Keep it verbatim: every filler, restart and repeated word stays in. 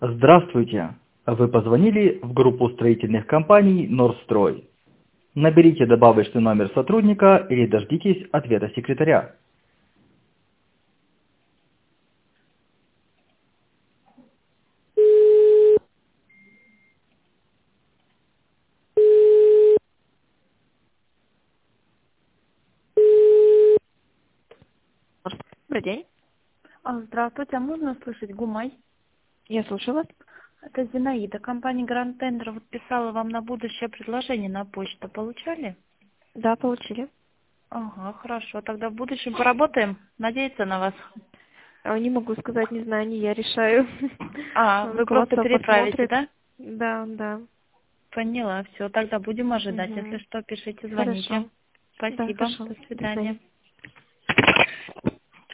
Здравствуйте! Вы позвонили в группу строительных компаний «Норстрой». Наберите добавочный номер сотрудника или дождитесь ответа секретаря. Добрый день. А, Здравствуйте, а можно услышать Гумай? Я слушаю вас. Это Зинаида, компания Grand Tender вот писала вам на будущее предложение на почту. Получали? Да, получили. Ага, хорошо. Тогда в будущем поработаем. Надеяться на вас. А, Не могу сказать, не знаю, не я решаю. А, вы просто Руководство переправите, посмотрит. да? Да, да. Поняла, все. Тогда будем ожидать. Если Мгм. что, пишите, звоните. Хорошо. Да, Спасибо. хорошо. До До свидания. свидания.